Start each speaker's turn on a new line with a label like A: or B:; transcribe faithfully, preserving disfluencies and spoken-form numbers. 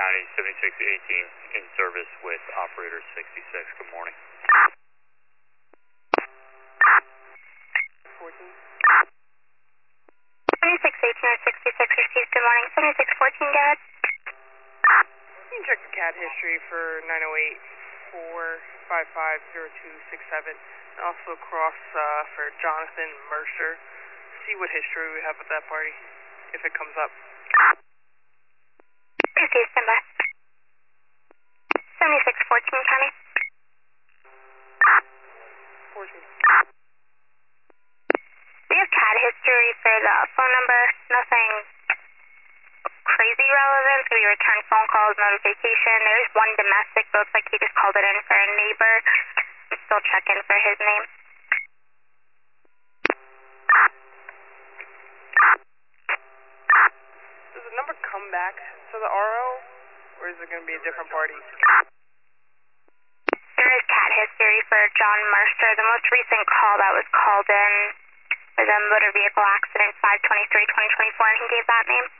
A: County, seventy-six eighteen, in service with operator sixty-six. Good morning.
B: fourteen.
C: seventy-six eighteen or sixty-six received. Good morning. seventy-six fourteen, go ahead.
B: You can check the C A D history for nine oh eight, four five five, zero two six seven. And also cross uh, for Jonathan Mercer. See what history we have with that party, if it comes up.
C: Received, stand by. seventy-six fourteen, County.
B: fourteen.
C: We have C A D history for the phone number. Nothing crazy relevant. So we return phone calls, notification. There's one domestic. Looks like he just called it in for a neighbor. I'm still checking for his name.
B: Does the number come back to the R O, or is it going to be a different party?
C: There is C A D history for John Mercer. The most recent call that was called in was a motor vehicle accident, five twenty-three twenty twenty-four, and he gave that name.